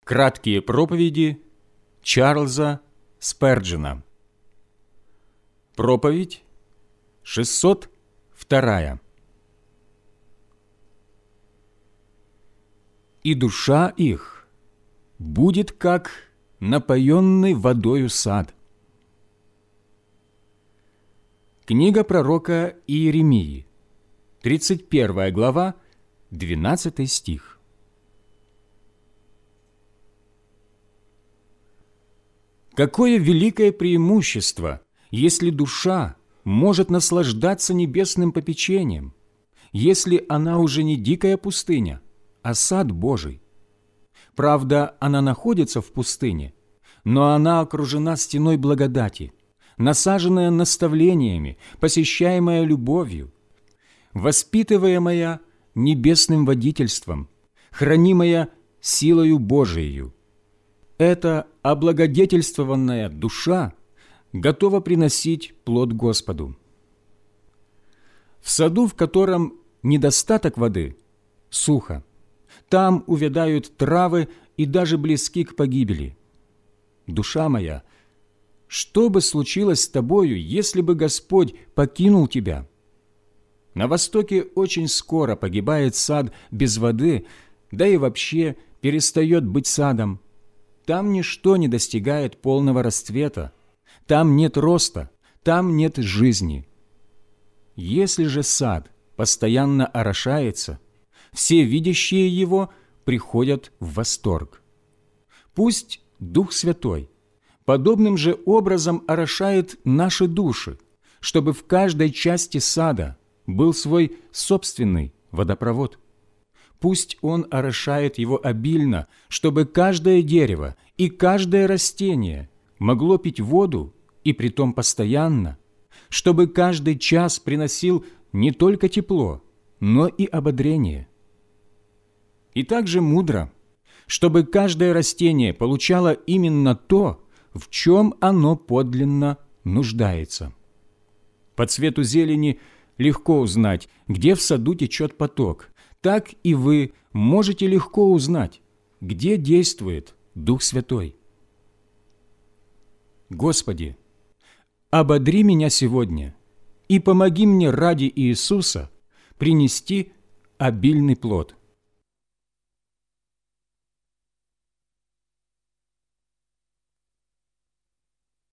Краткие проповеди Чарльза Сперджена. Проповедь 602. «И душа их будет, как напоенный водою сад». Книга пророка Иеремии, 31 глава, 12 стих. Какое великое преимущество, если душа может наслаждаться небесным попечением, если она уже не дикая пустыня, а сад Божий. Правда, она находится в пустыне, но она окружена стеной благодати, насаженная наставлениями, посещаемая любовью, воспитываемая небесным водительством, хранимая силою Божией. Эта облагодетельствованная душа готова приносить плод Господу. В саду, в котором недостаток воды, сухо, там увядают травы и даже близки к погибели. Душа моя, что бы случилось с тобою, если бы Господь покинул тебя? На востоке очень скоро погибает сад без воды, да и вообще перестает быть садом. Там ничто не достигает полного расцвета, там нет роста, там нет жизни. Если же сад постоянно орошается, все видящие его приходят в восторг. Пусть Дух Святой подобным же образом орошает наши души, чтобы в каждой части сада был свой собственный водопровод. Пусть Он орошает его обильно, чтобы каждое дерево и каждое растение могло пить воду, и притом постоянно, чтобы каждый час приносил не только тепло, но и ободрение. И также мудро, чтобы каждое растение получало именно то, в чем оно подлинно нуждается. По цвету зелени легко узнать, где в саду течет поток, так и вы можете легко узнать, где действует Дух Святой. Господи, ободри меня сегодня и помоги мне ради Иисуса принести обильный плод.